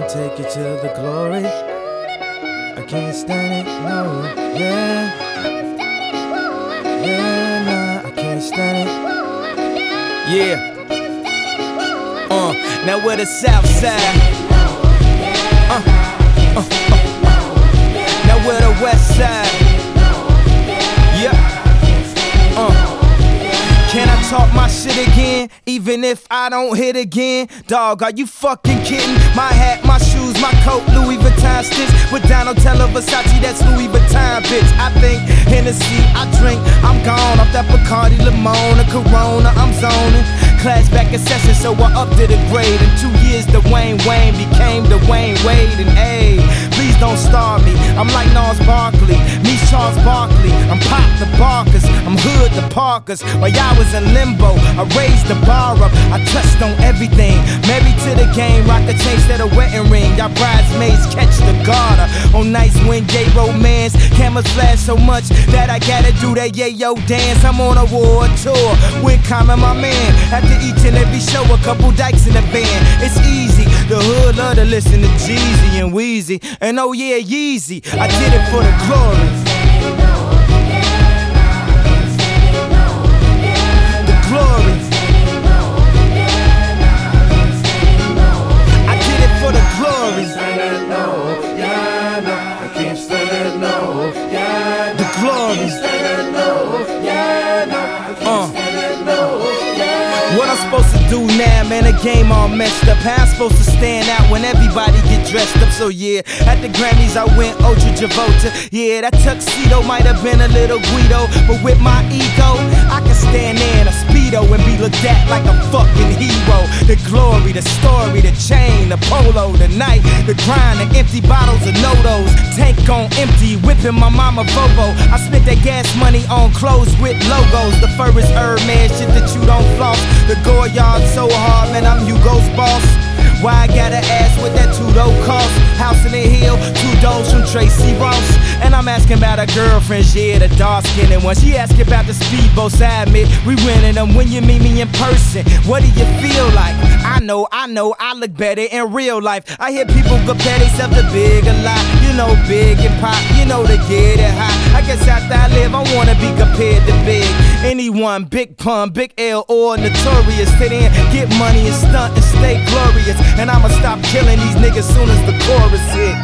I'll take you to the glory. I can't stand it, no, yeah. Yeah, nah, I can't stand it. Yeah. Now we're the South Side. Now we're the West Side. Yeah. Can I talk my shit again, even if I don't hit again? Dog, are you fucking kidding? My hat, my shoes, my coat, Louis Vuitton sticks with Donatella Versace, that's Louis Vuitton, bitch. I think Hennessy, I drink, I'm gone off that Bacardi Limon, a Corona, I'm zoning. Class back in session, so I upped to the grade. In 2 years, Dwayne Wayne became Dwayne Wade, and ayy, please don't star me. I'm like Nas Barkley, me Charles Barkley. I'm Pop the Barkers, I'm Hood the Parkers. While y'all was in limbo, I raised the bar up, I touched on everything. Married to the game, rock a chain instead of wedding ring. Y'all bridesmaids catch the garter on nights when gay romance. Cameras flash so much that I gotta do that yayo dance. I'm on a war tour with Common, my man. After each and every show, a couple dykes in the band. It's easy, the hood love to listen to Jeezy and Weezy. And oh yeah, Yeezy, I did it for the glory. The glory. I did it for the glory. The glory. What I'm supposed to do now, man, the game all messed up. How I'm supposed to stand out when everybody get dressed up? So yeah, at the Grammys I went Ultra Travolta. Yeah, that tuxedo might have been a little Guido, but with my ego, I can stand there in a Speedo and be looked at like a fucking hero. The glory, the story, the chain, the polo, the night, the grind, the empty bottles of No-Dos. Tank on empty, whipping my mama Volvo. I spent that gas money on clothes with logos. The fur is Hermes, shit that you don't floss. The Goyard so hard, man, I'm Hugo's boss. Why I gotta ask what that $2 cost? House in the hill, $2 from Tracy Ross. And I'm asking about her girlfriends, yeah, the dark-skinned one. She asking about the speedboats, I admit we rented them. When you meet me in person, what do you feel like? I know, I look better in real life. I hear people compare themselves to Big a lot. You know, Big and Pop, you know they get it hot. I guess after I live, I wanna be compared to Big. Anyone, Big Pun, Big L, or Notorious. Sit in, get money and stunt and stay glorious. And I'ma stop killing these niggas soon as the chorus hit.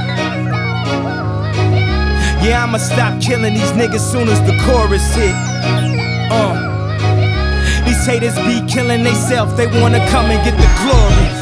Yeah, I'ma stop killing these niggas soon as the chorus hit. These haters be killing theyself, they wanna come and get the glory.